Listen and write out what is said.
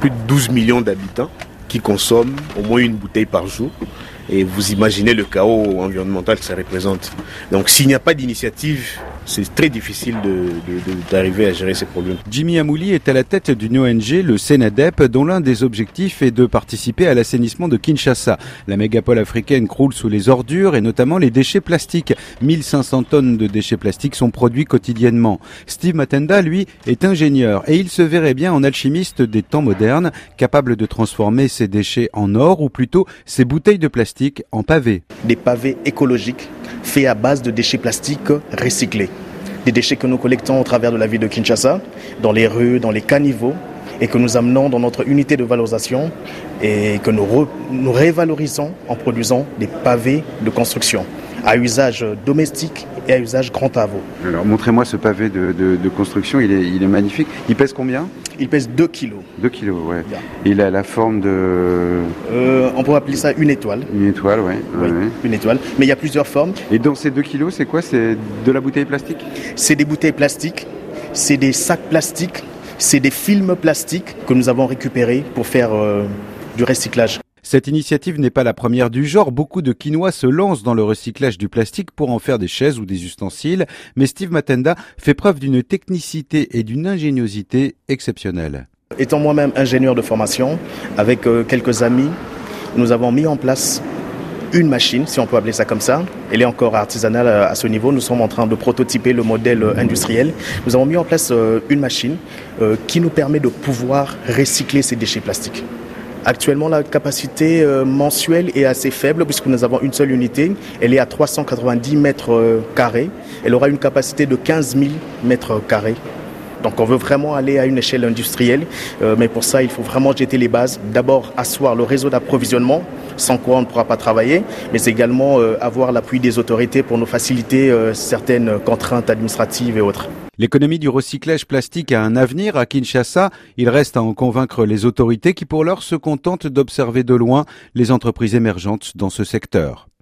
plus de 12 millions d'habitants qui consomment au moins une bouteille par jour. Et vous imaginez le chaos environnemental que ça représente. Donc s'il n'y a pas d'initiative, c'est très difficile d'arriver à gérer ces problèmes. Jimmy Amouli est à la tête d'une ONG, le Senadep, dont l'un des objectifs est de participer à l'assainissement de Kinshasa. La mégapole africaine croule sous les ordures et notamment les déchets plastiques. 1500 tonnes de déchets plastiques sont produits quotidiennement. Steve Matenda, lui, est ingénieur et il se verrait bien en alchimiste des temps modernes, capable de transformer ces déchets en or ou plutôt ces bouteilles de plastique en pavés. Des pavés écologiques faits à base de déchets plastiques recyclés. Des déchets que nous collectons au travers de la ville de Kinshasa, dans les rues, dans les caniveaux, et que nous amenons dans notre unité de valorisation et que nous révalorisons en produisant des pavés de construction à usage domestique et à usage grand travaux. Alors montrez-moi ce pavé de construction, il est magnifique. Il pèse combien ? Il pèse 2 kilos. 2 kilos, ouais. Yeah. Il a la forme de... on pourrait appeler ça une étoile. Une étoile, ouais. Oui, ouais. Une étoile. Mais il y a plusieurs formes. Et dans ces 2 kilos, c'est quoi ? C'est de la bouteille plastique ? C'est des bouteilles plastiques, c'est des sacs plastiques, c'est des films plastiques que nous avons récupérés pour faire du recyclage. Cette initiative n'est pas la première du genre. Beaucoup de Kinois se lancent dans le recyclage du plastique pour en faire des chaises ou des ustensiles. Mais Steve Matenda fait preuve d'une technicité et d'une ingéniosité exceptionnelles. Étant moi-même ingénieur de formation, avec quelques amis, nous avons mis en place une machine, si on peut appeler ça comme ça. Elle est encore artisanale à ce niveau. Nous sommes en train de prototyper le modèle industriel. Nous avons mis en place une machine qui nous permet de pouvoir recycler ces déchets plastiques. Actuellement, la capacité mensuelle est assez faible puisque nous avons une seule unité. Elle est à 390 mètres carrés. Elle aura une capacité de 15 000 mètres carrés. Donc on veut vraiment aller à une échelle industrielle. Mais pour ça, il faut vraiment jeter les bases. D'abord, asseoir le réseau d'approvisionnement, sans quoi on ne pourra pas travailler. Mais également avoir l'appui des autorités pour nous faciliter certaines contraintes administratives et autres. L'économie du recyclage plastique a un avenir à Kinshasa. Il reste à en convaincre les autorités qui pour l'heure se contentent d'observer de loin les entreprises émergentes dans ce secteur.